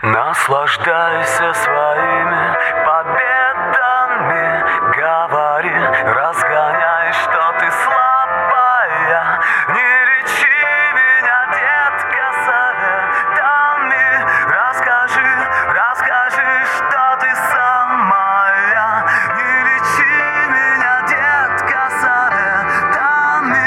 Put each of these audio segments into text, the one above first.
Наслаждайся своими победами, говори, разгоняй, что ты слабая. Не лечи меня, детка, советами. Расскажи, что ты самая. Не лечи меня, детка, советами.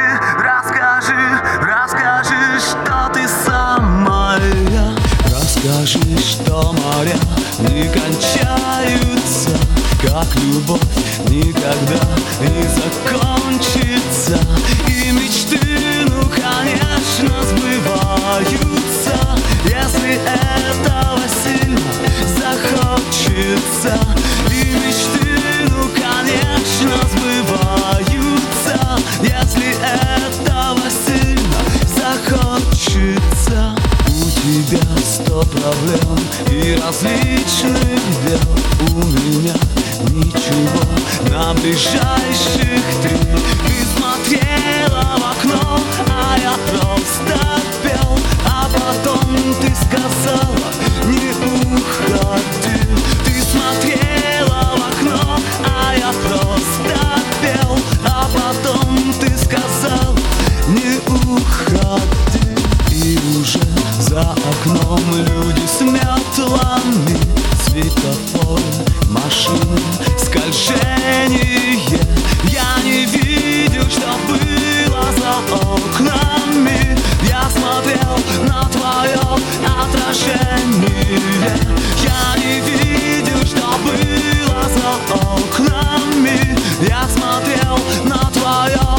Расскажи, что ты самая. Расскажи, что моря не кончаются, как любовь никогда не закончится. И мечты, ну конечно, сбываются, если этого сильно захочется. И мечты, ну конечно, сбываются, если этого сильно захочется. У тебя 100 проблем и различных дел, у меня ничего на ближайших 3. Ты смотрела в окно, а я просто пел, а потом ты сказала: не уходи. Ты смотрела в окно, а я просто пел, а потом ты сказала: не уходи. И уже за окном люди с метлами, светофоры, машины, скольжение. Я не видел, что было за окнами. Я смотрел на твое отражение. Я не видел, что было за окнами. Я смотрел на твое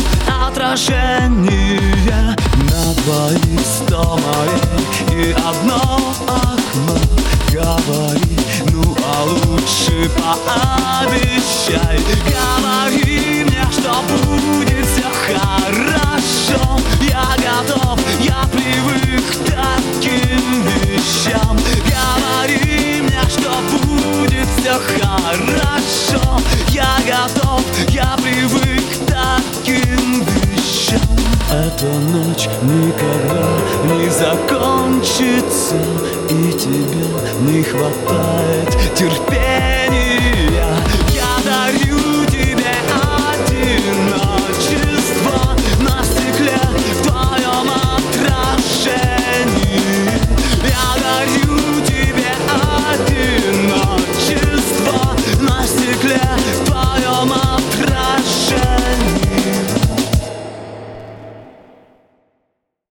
отражение. На двоих 100 морей и одно окно. Говори, ну а лучше пообещай. Говори мне, что будет все хорошо. Я готов, я привык к таким вещам. Говори мне, что будет все хорошо. Я готов, я привык к таким вещам. Эта ночь никогда не закончится, и тебе не хватает терпения.